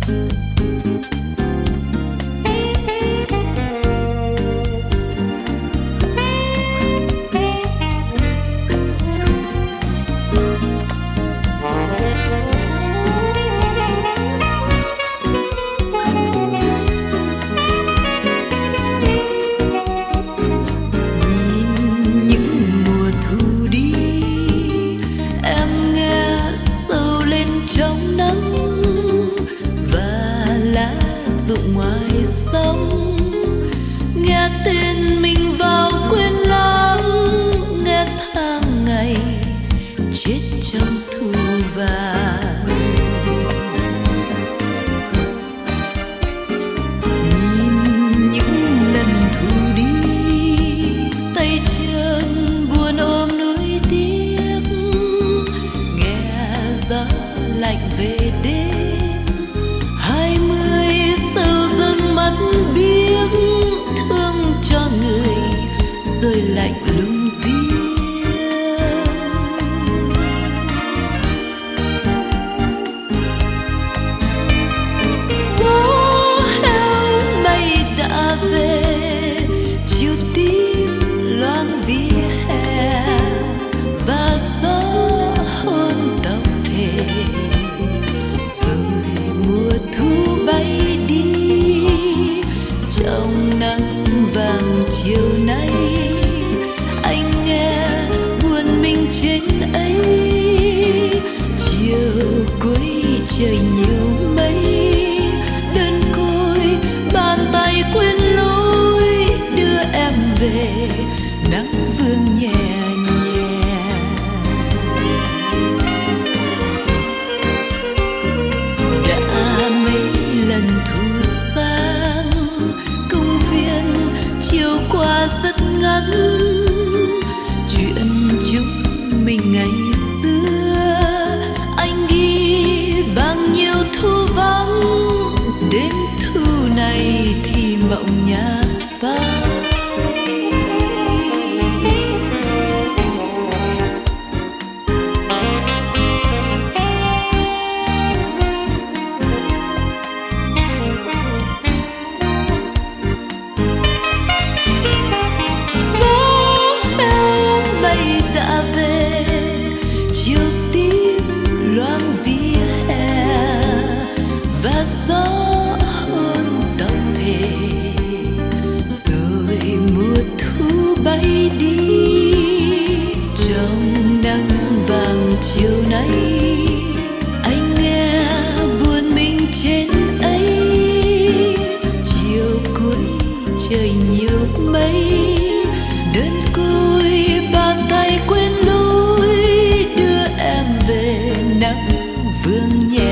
rụng ngoài sông, nghe tên mình vào quên lãng, nghe tháng ngày chết trong thu vàng. Nhìn những lần thu đi, tay chân buồn ôm nuối tiếc, nghe gió lạnh về đêm 20 sầu dâng mắt biếc, thương cho người rơi lạnh lùng riêng. Gió heo mây đã về, chiều tím loáng vỉa hè và gió hôn tóc thề, rồi mùa thu bay đi trong nắng vàng chiều nay. Anh nghe buồn mình trên ấy, chiều cuối trời nhiều mây, đơn côi bàn tay quên lối đưa em về nắng vương nhẹ nhẹ. Đã mấy lần thu sang công viên chiều qua rất ngắn, chuyện chúng mình ngày xưa anh ghi bao nhiêu thu vắng, đến thu này thì mộng nhạt phai. Đã về chiều tím loáng vỉa hè và gió hôn tóc thề, rồi mùa thu bay đi trong nắng vàng chiều nay. Anh nghe buồn mình trên ấy, chiều cuối trời nhiều mây, đơn côi bàn tay quên lối đưa em về nắng vương nhẹ.